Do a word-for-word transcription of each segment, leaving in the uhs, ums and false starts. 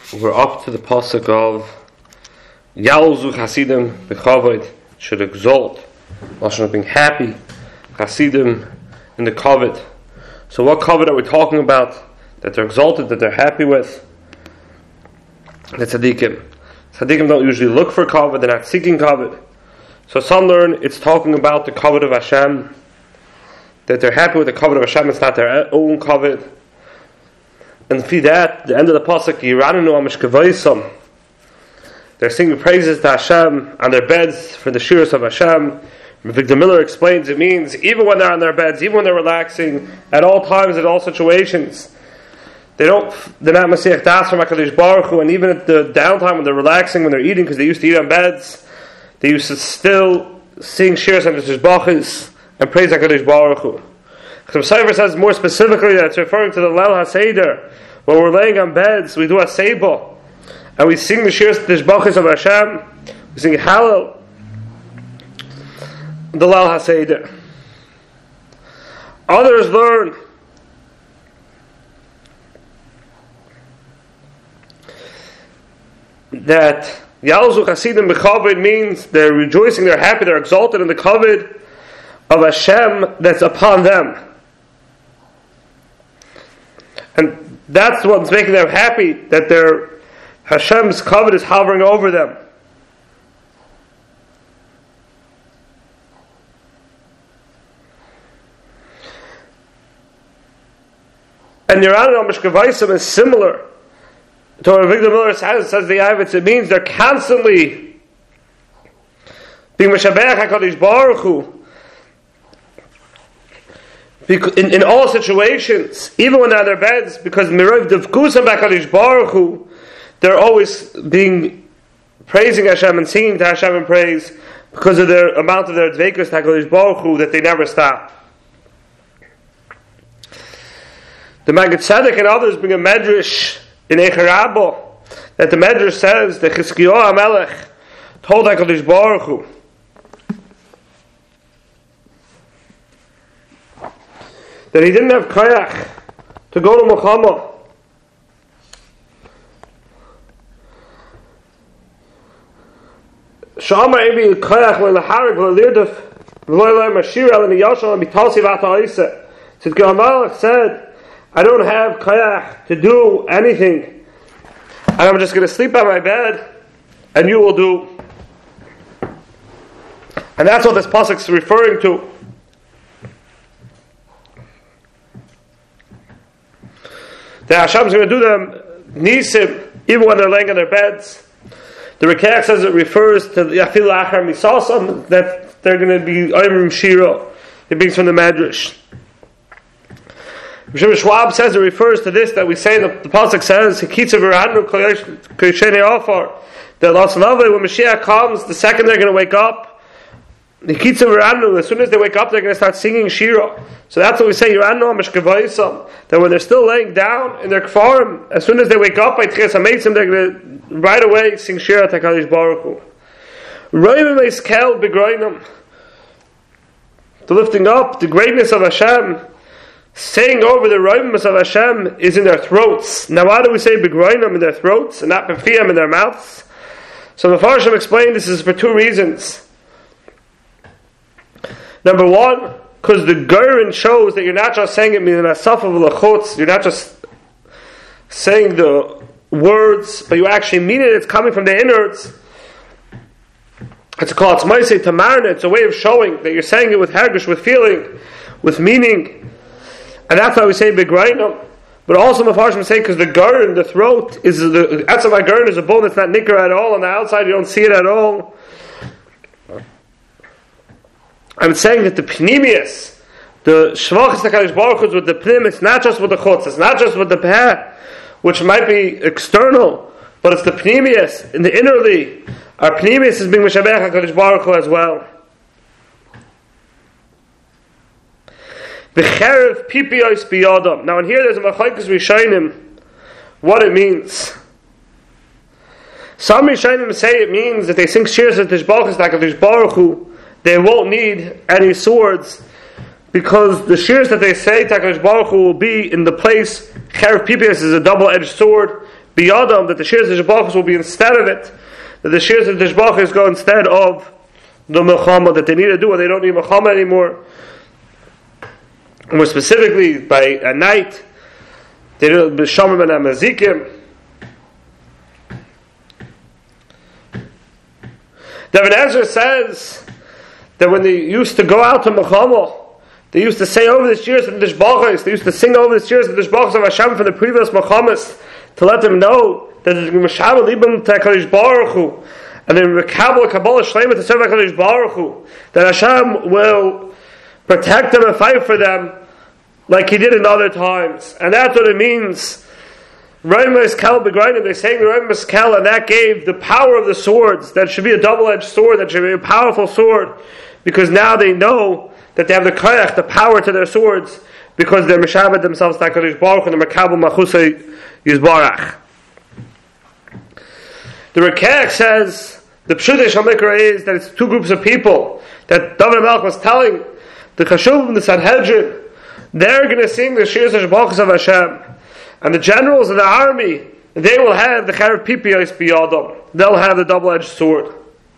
We're up to the pasuk of Yalzu Chasidim b'chavod, should exalt, lashon of being happy, Chasidim in the kavod. So what kavod are we talking about? That they're exalted, that they're happy with? The tzaddikim. Tzaddikim don't usually look for kavod, they're not seeking kavod. So some learn it's talking about the kavod of Hashem, that they're happy with the kavod of Hashem, it's not their own kavod. And for that, the end of the pasuk, Yiranenu Amish Kevaisam, they're singing praises to Hashem on their beds for the shiras of Hashem. Victor Miller explains it means even when they're on their beds, even when they're relaxing, at all times, at all situations, they don't, they're not Masiach Das from HaKadosh Baruch Hu, and even at the downtime when they're relaxing, when they're eating, because they used to eat on beds, they used to still sing shiras and Tishbachis and praise HaKadosh Baruch Hu. The Sefer says more specifically that it's referring to the Leil HaSeder. When we're laying on beds, we do a Seiba, and we sing the Shiras Tishbachis of Hashem, we sing Hallel, the Leil HaSeder. Others learn that Yalzu Chasidim b'chavod means they're rejoicing, they're happy, they're exalted in the kavod of Hashem that's upon them. And that's what's making them happy, that their Hashem's kavod is hovering over them. And Yiranenu Amish Kevaisam is similar to what Victor Miller says, says the Yavitz. It means they're constantly being Meshabeach HaKadosh Baruch Hu. In, in all situations, even when they're on their beds, because Mirov Devkusam HaKadosh Baruch Hu, they're always being praising Hashem and singing to Hashem in praise because of their amount of their dveikus to HaKadosh Baruch Hu that they never stop. The Maggid Tzedek and others bring a medrash in Eicher Rabbo that the medrash says that Chizkiyahu HaMelech told HaKadosh Baruch Hu that he didn't have koyach to go to Milchama. Shama ebi koyach le'laharig le'lirdef v'lo'ilay mashir el niyashal b'talsi v'ata isa. Tzidkiyahu HaMelech said, I don't have koyach to do anything, and I'm just going to sleep on my bed, and you will do. And that's what this pasuk is referring to. That Hashem's going to do them nisim even when they're laying on their beds. The Rikeach says it refers to Yafilu Achar Misasam, that they're going to be Oimrim Shiro. It brings from the Medrash. Rishon Schwab says it refers to this that we say, the, the pasuk says Hikitzav Yiranenu Koysheni Afar, that Lasanave, when Mashiach comes, the second they're going to wake up, Hikitzav Yiranenu, as soon as they wake up, they're going to start singing Shira. So that's what we say, Yiranenu Amish Kevaisam, that when they're still laying down in their kfarim, as soon as they wake up by Tchias HaMeitzim, they're going to right away sing Shira to HaKadosh Baruch Hu. Roivim Eiskel B'Groinam, the lifting up, the greatness of Hashem, saying over the Roivim of Hashem is in their throats. Now why do we say B'Groinam in their throats and not B'Fiyam in their mouths? So the Mepharshim explained this is for two reasons. Number one, because the Gerin shows that you're not just saying it in a saf of lachutz, you're not just saying the words, but you actually mean it, it's coming from the innards. It's called Tzmaisei Tamarna, it's a way of showing that you're saying it with hergish, with feeling, with meaning. And that's why we say B'Grainam. But also Mepharshim say because the Gerin, the throat, is the Etzavah Gerin is a bone that's not nicker at all, on the outside you don't see it at all. I'm saying that the pnimius, the shvachis HaKadosh Baruch Hu is with the pnim, it's not just with the chutz, it's not just with the peh, which might be external, but it's the pnimius, in the innerly. Our pnimius is being Meshabech HaKadosh Baruch Hu as well. V'cherev pipiyos biyadam. Now in here there's a machlokes rishonim, what it means. Some rishonim say it means that they sing shiras at Tishbachis HaKadosh Baruch Hu, they won't need any swords, because the shirs that they say HaKadosh Baruch Hu will be in the place. Cherev Pipias is a double-edged sword, biyadam, that the shears of Shebachas will be instead of it, that the shears of the Shebachas go instead of the Melchama that they need to do, and they don't need Melchama anymore. And more specifically, by at night, they do B'Shamim and Amazikim. David Ezra says that when they used to go out to Melchama, they used to say over the shears of the Shebachas, they used to sing over the shears of the Shebachas of Hashem from the previous Melchamas to let them know that the Meshava Libam to HaKadosh Baruch Hu, and then Rekabel Kabbalah Shleima to serve HaKadosh Baruch Hu, that Hashem will protect them and fight for them like He did in other times. And that's what it means. Reim Meskel Begrainim, they're saying the Reim Meskel, and that gave the power of the swords, that should be a double-edged sword, that should be a powerful sword, because now they know that they have the koyach, the power to their swords, because they're Meshavet themselves to HaKadosh Baruch Hu, and the Mekabel Machusay Yizbarach. The Rekech says, the Pshutei Shalmikra is that it's two groups of people, that David HaMelech was telling the Chashuvim, the Sanhedrin, they're going to sing the Shirs HaShabachas of Hashem, and the generals of the army, they will have the Cherev Pipiyos Biyadam, they'll have the double-edged sword.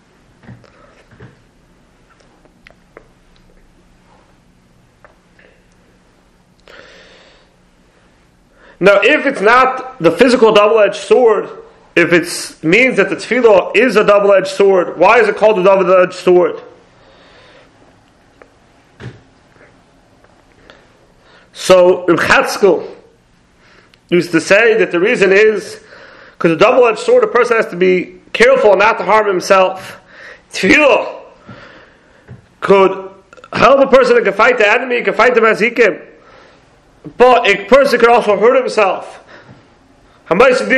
Now, if it's not the physical double-edged sword, if it means that the tefillah is a double-edged sword, why is it called a double-edged sword? So, Reb Chatzkel used to say that the reason is because a double-edged sword, a person has to be careful not to harm himself. Tefillah could help a person that can fight the enemy, can fight the mazikim. But a person could also hurt himself. He's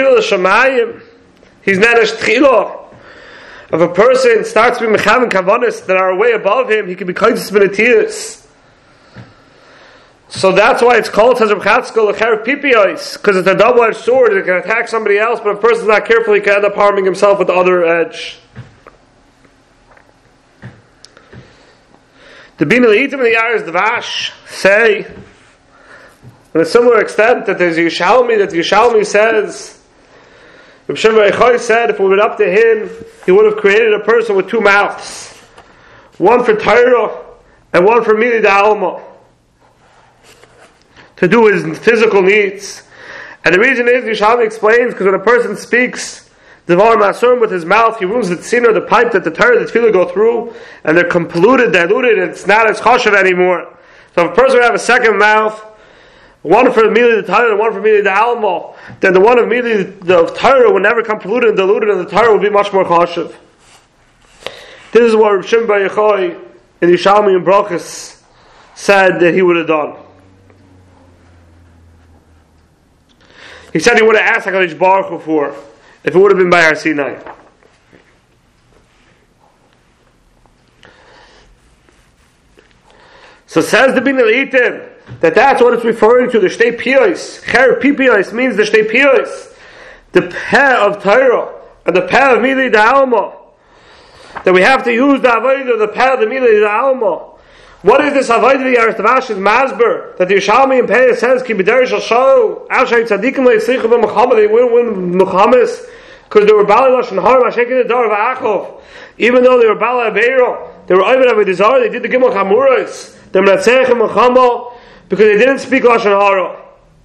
nanish tchila. If a person starts to be mechav and kavanis that are way above him, he can be kodesh benetius. So that's why it's called Tazar Chatzkel Lecherev Pipiyos, because it's a double-edged sword. It can attack somebody else, but if a person's not careful, he can end up harming himself with the other edge. The Bina Leitim and the Yaris Dvash say, in a similar extent, that there's Yishalmi, that Yishalmi says, Reb Shimon Bar Yochai said, if it were up to him, he would have created a person with two mouths, one for Torah and one for Mili D'Alma, to do his physical needs. And the reason is, Yishalmi explains, because when a person speaks Devar Masurim with his mouth, he ruins the tzina, the pipe that the Torah, the tefillah go through, and they're polluted, diluted, and it's not as chashav anymore. So if a person would have a second mouth, one for Mili the Torah and one for Mili the Alma, then the one of Mili the Torah would never come polluted and diluted, and the Torah would be much more chashav. This is what Reb Shimon Bar Yochai in Yishalmi and Brachos said that he would have done. He said he would have asked HaKadosh Baruch Hu for, if it would have been by Har Sinai. So says the Bina Leitim, that that's what it's referring to, the Shtei Piyos. Cherev Pipiyos means the Shtei Piyos, the Peh of Torah, and the Peh of Mili D'Alma. That we have to use the Avodah, the Peh of the Mili D'Alma. What is this Avodah the Yaris Dvash is Masber, that the Yishalmi and Peh says, Ki B'der Shal Shol, Al Shai Tzadikim Le'Yitzlichu B'Mechamas, they wouldn't win Mechamas, because they were Bali Lashon Hara, Mashekin the Dar of Achov. Even though they were Bali Aveiro, they were Ovid Avedizar, they did the Gimel Chamuros, the Mnatzech and Mechama, because they didn't speak Lashon Hara.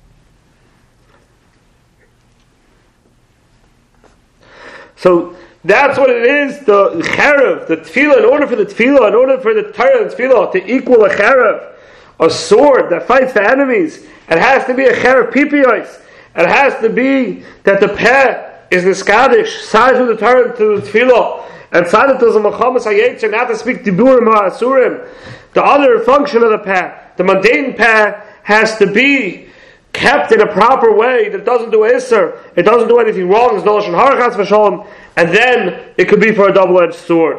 So that's what it is, the cherev, the tefillah, in order for the tefillah, in order for the Torah and tefillah to equal a cherev, a sword that fights the enemies, it has to be a cherev pipiyos. It has to be that the peh is niskadish, side to the Torah to the tefillah, and side to the mechamas hayetzer, not to speak diburim ha'asurim. The other function of the peh, the mundane peh, has to be kept in a proper way that doesn't do iser, it doesn't do anything wrong, there's no lashon hara chas v'shalom, and then it could be for a double-edged sword.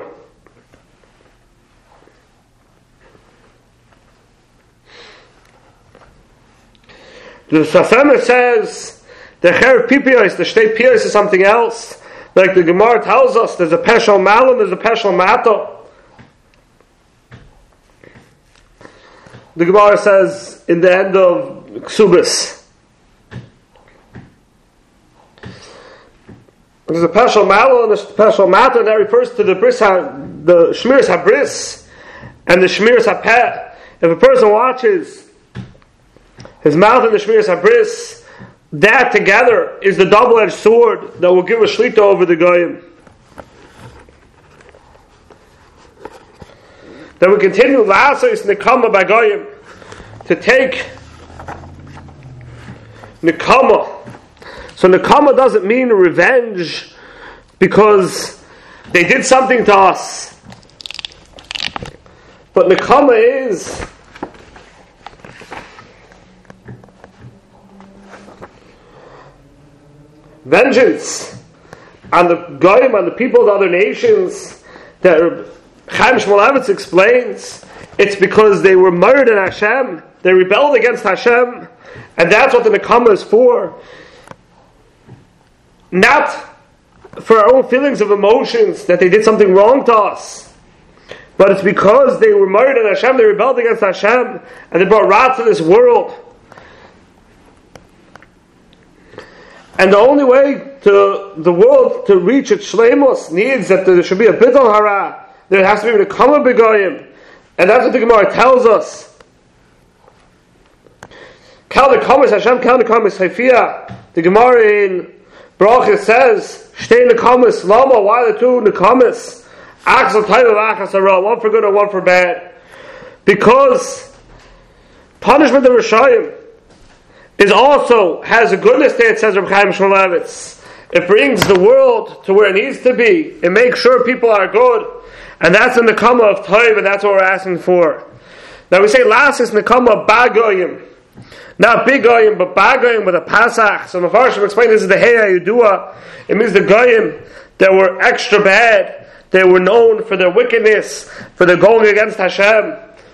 The Safemer says the cherev pipiyos, the shtei piyos is something else. Like the Gemara tells us, there's a peshal malam, there's a peshal mato. The Gemara says in the end of Ksubis, There's a special mallow and a special matter that refers to the bris ha, the shmiras habris and the shmiras hapeh. If a person watches his mouth and the shmiras habris, that together is the double-edged sword that will give a shlita over the goyim. Then we continue la'asos nekama by goyim, to take nekama. So nekama doesn't mean revenge because they did something to us. But nekama is vengeance on the goyim, on the people of the other nations. That Chaim Shmulevitz explains, it's because they were murdered in Hashem, they rebelled against Hashem, and that's what the nekama is for. Not for our own feelings of emotions that they did something wrong to us, but it's because they were murdered in Hashem, they rebelled against Hashem, and they brought wrath to this world. And the only way to the world to reach its shleimus needs that there should be a bittul hara. There has to be a nekama b'goyim, and that's what the Gemara tells us. Kal nekamas Hashem, kal nekamas Hafiyah. The Gemara in Brachas says, "Shtei nekamas lama." Why the two nekamas? Achzal tayva v'achas hara. One for good and one for bad. Because punishment of Rishayim is also has a goodness there. It says Reb Chaim Shmulevitz. It brings the world to where it needs to be. It makes sure people are good. And that's in the nekama of Toiv, and that's what we're asking for. Now we say last is nekama bagoyim. Not big goyim, but bagoyim with a pasach. So Mefarshim explained this is the Heya Yudua. It means the goyim that were extra bad. They were known for their wickedness, for their going against Hashem,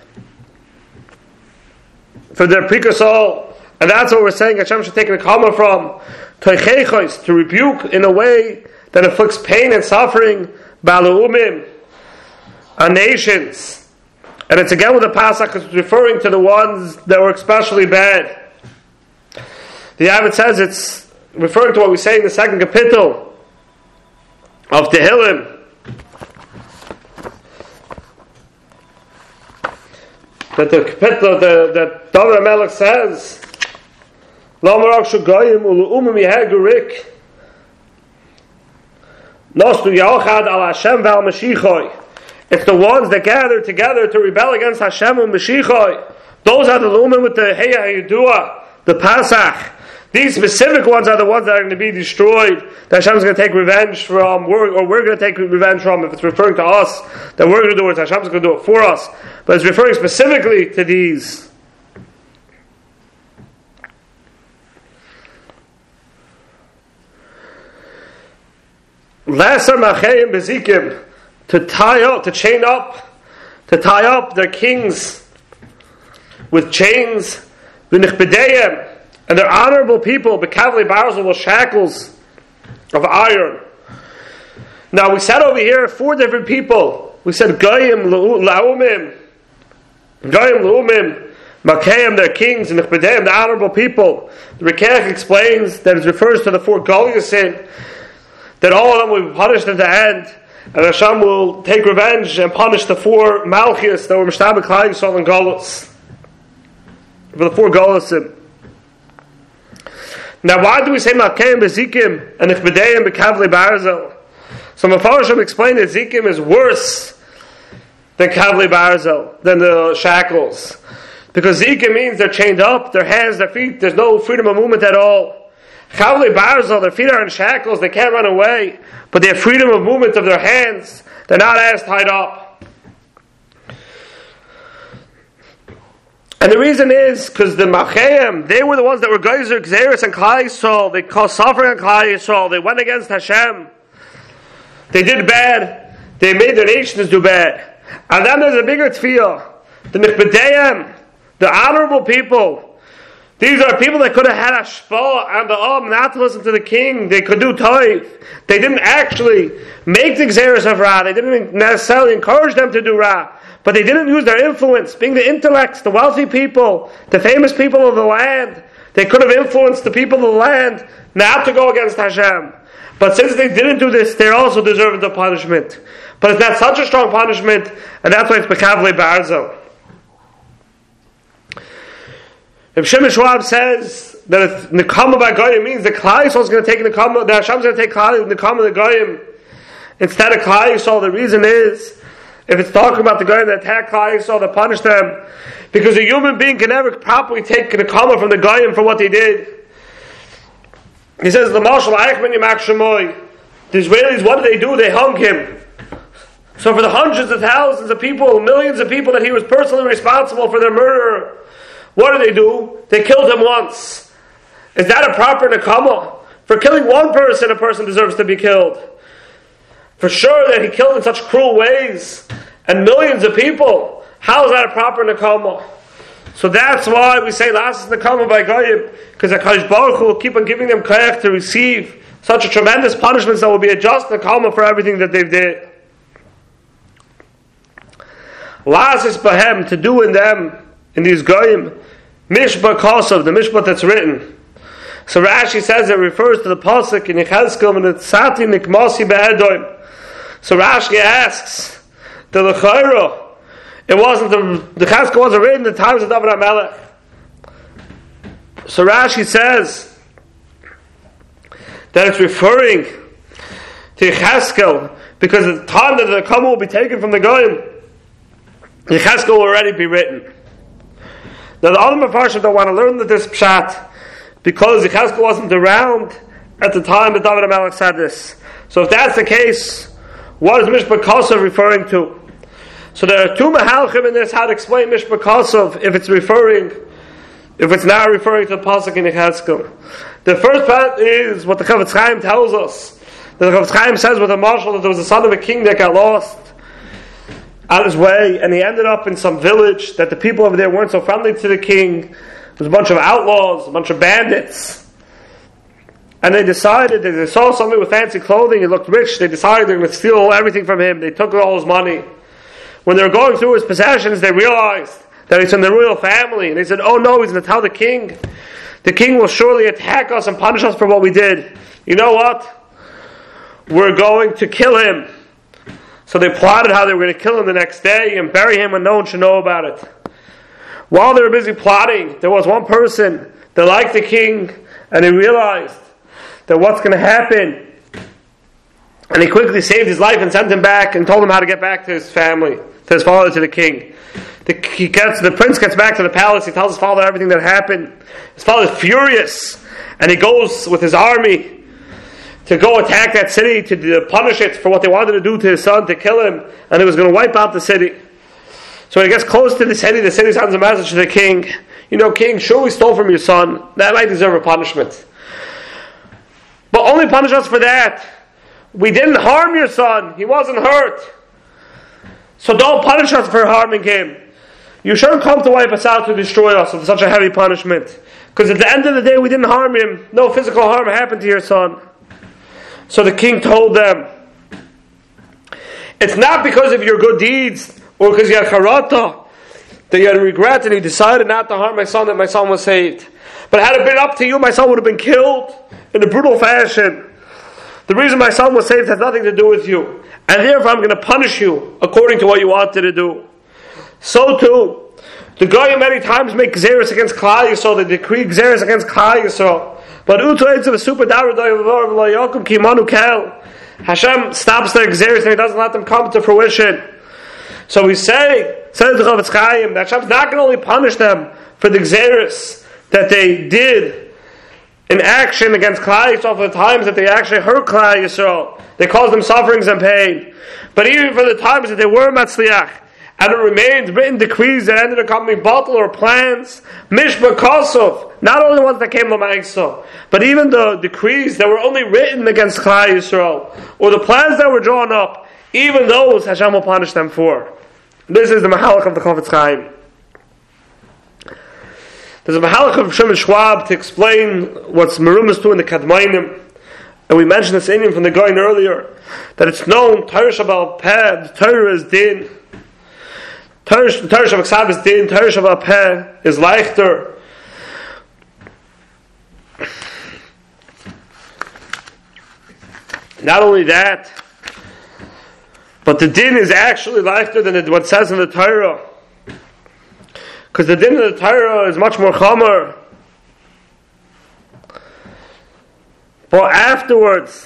for their precursor. And that's what we're saying Hashem should take nekama from. Toichechos, to rebuke in a way that inflicts pain and suffering. Bala'umim, on nations. And it's again with the pasuk, it's referring to the ones that were especially bad. The Abbot says it's referring to what we say in the second kapitel of Tehillim. That the kapitel that David HaMelech says, L'amarak shugayim ulu'umim yehegurik nostu yachad al Hashem v'al Mashiachoi. It's the ones that gather together to rebel against Hashem and Mashiachoi. Those are the lumen with the Heya Yudua, the Pasach. These specific ones are the ones that are going to be destroyed, that Hashem is going to take revenge from, or we're going to take revenge from. If it's referring to us, that we're going to do it, Hashem is going to do it for us. But it's referring specifically to these. Lesser Macheim Bezikim, to tie up, to chain up, to tie up their kings with chains, v'nichbedeyim, and they're honorable people, bekavli barzel with shackles of iron. Now we said over here four different people. We said goyim laumim, goyim laumim, makeim, their kings, and nichbedeyim, the honorable people. The Rikach explains that it refers to the four Goliasin, that all of them will be punished at the end. And Hashem will take revenge and punish the four Malchias that were Mishtabek Klal Yisrael and Golos. For the four Golosim. Now why do we say Malkeim Bezikim and Nichbedeim Bekavli Barzel? So Mefarshim explained that Zikim is worse than Kavli Barzel, than the shackles. Because Zikim means they're chained up, their hands, their feet, there's no freedom of movement at all. Kavli Barzel, their feet are in shackles, they can't run away, but they have freedom of movement of their hands. They're not as tied up. And the reason is because the Macheim, they were the ones that were Geyser, Xeris, and Klal Yisrael. They caused suffering on Klal Yisrael. They went against Hashem. They did bad. They made their nations do bad. And then there's a bigger tefillah. The Nichbedeim, the honorable people. These are people that could have had a shpah and the Am not to listen to the king. They could do toiv. They didn't actually make the Xeris of Ra. They didn't necessarily encourage them to do Ra. But they didn't use their influence. Being the intellects, the wealthy people, the famous people of the land, they could have influenced the people of the land not to go against Hashem. But since they didn't do this, they're also deserving the punishment. But it's not such a strong punishment, and that's why it's Bekavle Barzel. If Shimon Schwab says that if Nekama by Goyim means the Klal Yisrael is going to take Nekama, the Hashem is going to take Nekama the Goyim instead of Klal Yisrael, the reason is, if it's talking about the Goyim that attack Klal Yisrael, that punish them, because a human being can never properly take Nekama from the Goyim for what they did. He says, the Marshal Eichmann Yimak Shemoy, the Israelis, what did they do? They hung him. So for the hundreds of thousands of people, millions of people that he was personally responsible for their murder, what did they do? They killed him once. Is that a proper Nekama? For killing one person, a person deserves to be killed. For sure that he killed in such cruel ways, and millions of people, how is that a proper Nekama? So that's why we say last is Nekama by Goyim, because HaKadosh Baruch Hu will keep on giving them koyach to receive such a tremendous punishment that will be a just Nekama for everything that they've did. Last is Bahem, to do in them, in these Goyim, Mishpah Kosov, the Mishpah that's written. So Rashi says it refers to the Pasuk in Yechezkel, and it's Sati Nikmasi Be'edoim. So Rashi asks, the L'chaira, it wasn't the, the Chazkel wasn't written in the times of David HaMelech. So Rashi says that it's referring to Yechezkel, because at the time that the Nekama will be taken from the Goyim, Yechezkel will already be written. Now the other Mefarshim don't want to learn this pshat because Yechezkel wasn't around at the time that David HaMelech said this. So if that's the case, what is Mishpah Kosov referring to? So there are two Mahalchim in this how to explain Mishpah Kosov if it's referring, if it's not referring to the Pasuk in Yechezkel. The first part is what the Chavetz Chaim tells us. The Chavetz Chaim says with a marshal that there was a son of a king that got lost on his way, and he ended up in some village that the people over there weren't so friendly to the king. There was a bunch of outlaws, a bunch of bandits. And they decided that they saw somebody with fancy clothing, he looked rich, they decided they were going to steal everything from him. They took all his money. When they were going through his possessions, they realized that he's from the royal family. And they said, oh no, he's going to tell the king. The king will surely attack us and punish us for what we did. You know what? We're going to kill him. So they plotted how they were going to kill him the next day and bury him when no one should know about it. While they were busy plotting, there was one person that liked the king, and he realized that what's going to happen. And he quickly saved his life and sent him back and told him how to get back to his family, to his father, to the king. The, he gets, the prince gets back to the palace, he tells his father everything that happened. His father is furious, and he goes with his army to go attack that city, to punish it for what they wanted to do to his son, to kill him, and he was going to wipe out the city. So when he gets close to the city, the city sends a message to the king. You know, king, sure we stole from your son, that might deserve a punishment. But only punish us for that. We didn't harm your son, he wasn't hurt. So don't punish us for harming him. You shouldn't come to wipe us out to destroy us with such a heavy punishment. Because at the end of the day we didn't harm him, no physical harm happened to your son. So the king told them, it's not because of your good deeds or because you had charata that you had regret and you decided not to harm my son that my son was saved. But had it been up to you, my son would have been killed in a brutal fashion. The reason my son was saved has nothing to do with you. And therefore I'm going to punish you according to what you wanted to do. So too, the Goyim many times make Gzeres against Klal Yisrael, they decree Gzeres against Klal Yisrael. But super Hashem stops their Gzeres and He doesn't let them come to fruition. So we say, says the Chavetz Chaim, that Hashem's not going to only punish them for the Gzeres that they did in action against Klal Yisrael for the times that they actually hurt Klal Yisrael. They caused them sufferings and pain. But even for the times that they were Matzliach, and it remained written decrees that ended up coming bottle or plans, Mishpah Kosov, not only the ones that came L'Ma'isa, but even the decrees that were only written against Klal Yisrael, or the plans that were drawn up, even those Hashem will punish them for. This is the Mahalach of the Chavetz Chaim. There's a Mahalach of Shimon Schwab to explain what's Merumas to in the Kadmainim, and we mentioned this Indian from the Goyin earlier, that it's known, Torah Shabbat Peh, the Torah is din, Torah Shabbat Ksav is din, Torah Shabbat Peh is leichter. Not only that, but the din is actually lighter than what it says in the Torah. Because the din of the Torah is much more chomer. But afterwards,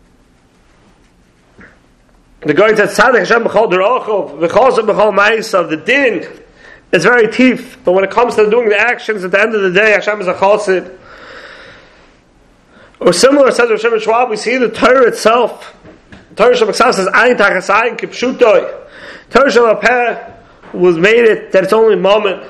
the guy said, Tzaddik Hashem b'chol derachov, v'chosem b'chol ma'asav. The din is very teeth, but when it comes to doing the actions, at the end of the day, Hashem is a chosid. Or similar, says Rosh Hashanah, we see the Torah itself. Torah Shabbat says, Ayin tachas ayin kipshutoi. Torah Shabbat was made it that it's only a moment.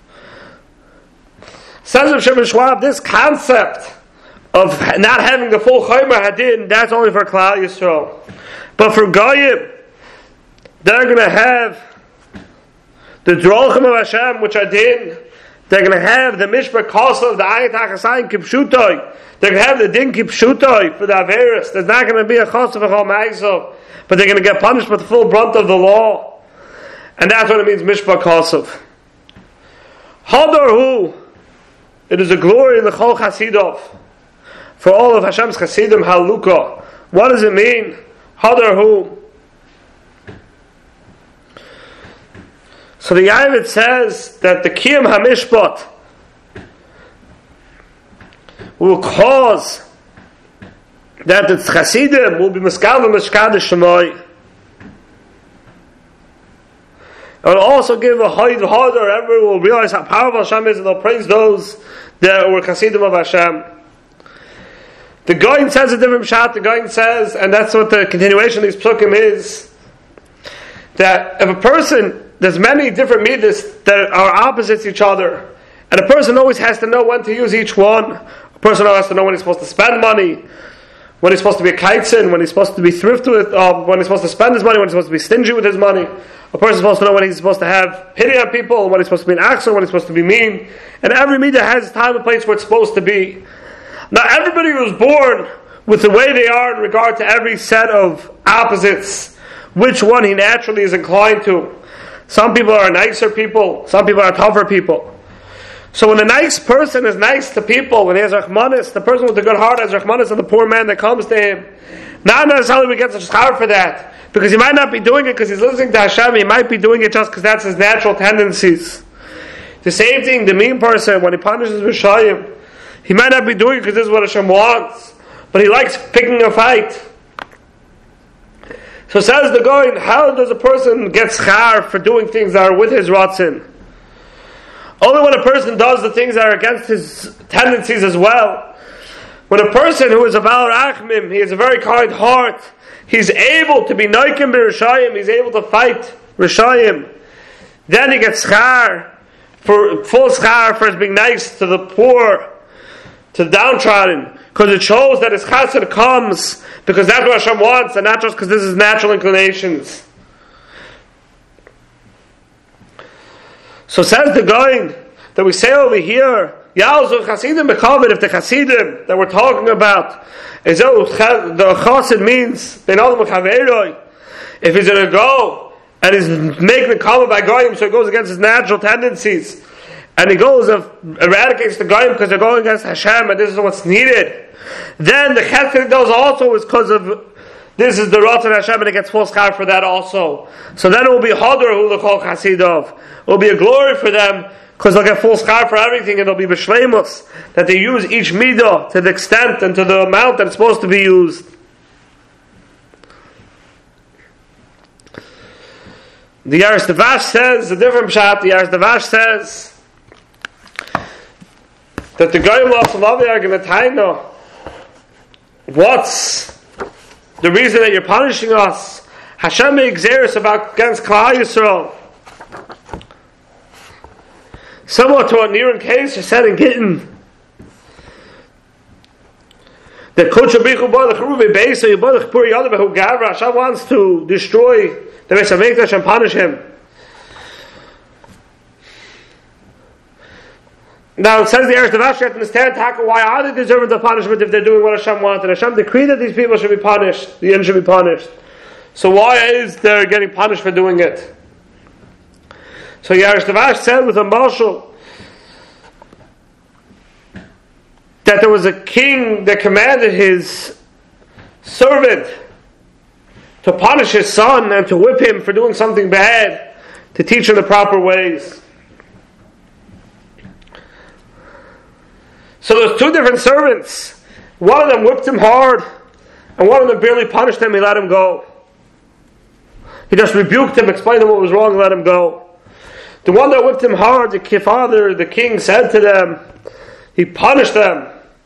Says Rosh Hashanah, this concept of not having the full Chaymer Hadin, that's only for Klal Yisrael. But for Goyim, they're going to have the Drolchim of Hashem, which are din. They're going to have the Mishpah Kosa of the Ayin tachas ayin kipshutoi. They're going to have the din kipshutoi for the Averis. There's not going to be a Chosov v'chol ma'asav, but they're going to get punished with the full brunt of the law. And that's what it means, Mishpah Kosov. Hadar hu, it is a glory in the Chol Chasidov. For all of Hashem's Chasidim Halukah. What does it mean? Hadar hu. So the Yavit says that the Kiyam HaMishpat will cause that the Chasidim will be Miskal v'Mishkad Shemai. It will also give a high harder. Everyone will realize how powerful Hashem is, and they'll praise those that were Chasidim of Hashem. The Goyin says a different shot. The Goyin says, and that's what the continuation of these psukim is, that if a person, there's many different midas that are opposites to each other, and a person always has to know when to use each one. A person always has to know when he's supposed to spend money, when he's supposed to be a kaitzin, when he's supposed to be thrift with, uh, when he's supposed to spend his money, when he's supposed to be stingy with his money. A person is supposed to know when he's supposed to have pity on people, when he's supposed to be an axel, when he's supposed to be mean. And every midah has time and place where it's supposed to be. Now everybody was born with the way they are in regard to every set of opposites, which one he naturally is inclined to. Some people are nicer people, some people are tougher people. So when a nice person is nice to people, when he has rachmanis, the person with the good heart has rachmanis of the poor man that comes to him, not necessarily we get such schar for that, because he might not be doing it because he's listening to Hashem, he might be doing it just because that's his natural tendencies. The same thing, the mean person, when he punishes Rishayim, he might not be doing it because this is what Hashem wants, but he likes picking a fight. So says the Goyin, how does a person get schar for doing things that are with his ratzin? Only when a person does the things that are against his tendencies as well. When a person who is a Baal Rachmim, he has a very kind heart, he's able to be noikim b'Rishayim, he's able to fight Rishayim, then he gets schar, for full schar for his being nice to the poor, to the downtrodden, because it shows that his chesed comes because that's what Hashem wants, and not just because this is natural inclinations. So says the Goyin that we say over here, Yalzu Chasidim B'Chavit, if the Chasidim that we're talking about is the Chasid means they know the Mechaveroi. If he's going to go and he's making the Kavod by Goyim, so he goes against his natural tendencies, and he goes and eradicates the Goyim because they're going against Hashem, and this is what's needed. Then the Chesed he does also is because of this is the Ratzon Hashem, and it gets full schar for that also. So then it will be Hadar hu l'chol Chasidov. It will be a glory for them because they'll get full schar for everything, and they'll be b'shleimus that they use each midah to the extent and to the amount that it's supposed to be used. The Yaris Devash says a different pshat. The Yaris Devash says that the Goyim lost love are going to taina. What's the reason that you're punishing us? Hashem makes xeris about against Klal Yisrael. Similar to what Niran Case said in Gittin. That Hashem wants to destroy the Beis HaMikdash and punish him. Now it says the Eretz Devash, you have to understand why are they deserving the punishment if they're doing what Hashem wanted. Hashem decreed that these people should be punished, the Yin should be punished. So why is they getting punished for doing it? So Eretz Devash said with a marshal that there was a king that commanded his servant to punish his son and to whip him for doing something bad, to teach him the proper ways. So there's two different servants. One of them whipped him hard, and one of them barely punished him, he let him go. He just rebuked him, explained to him what was wrong, and let him go. The one that whipped him hard, the father, the king, said to them, he punished them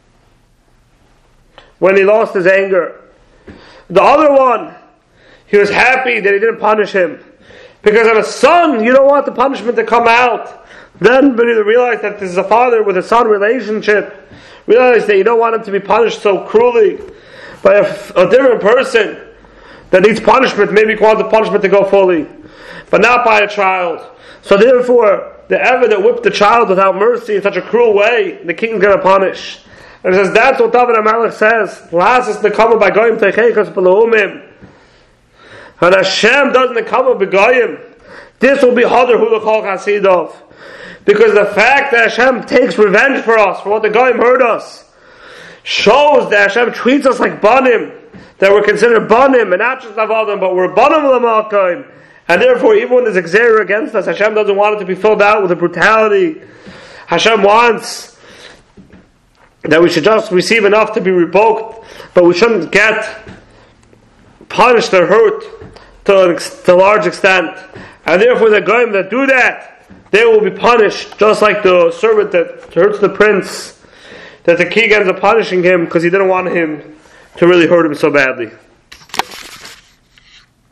when he lost his anger. The other one, he was happy that he didn't punish him. Because of a son, you don't want the punishment to come out. Then when you realize that this is a father with a son relationship, realize that you don't want him to be punished so cruelly by a, a different person that needs punishment. Maybe you want the punishment to go fully, but not by a child. So therefore, the ever that whipped the child without mercy in such a cruel way, the king's going to punish. And it says, that's what David HaMelech says. L'asas nekama by goyim teicheikas b'leumim. And Hashem does nekama b'goyim. This will be Hadar Hu L'Chol Chasidov. Because the fact that Hashem takes revenge for us, for what the goyim hurt us, shows that Hashem treats us like banim, that we're considered banim, and not just avadim, but we're banim l'malkoim. And therefore, even when there's exer against us, Hashem doesn't want it to be filled out with a brutality. Hashem wants that we should just receive enough to be revoked, but we shouldn't get punished or hurt to, to a large extent. And therefore, the goyim that do that, they will be punished, just like the servant that hurts the prince, that the king ends up punishing him because he didn't want him to really hurt him so badly.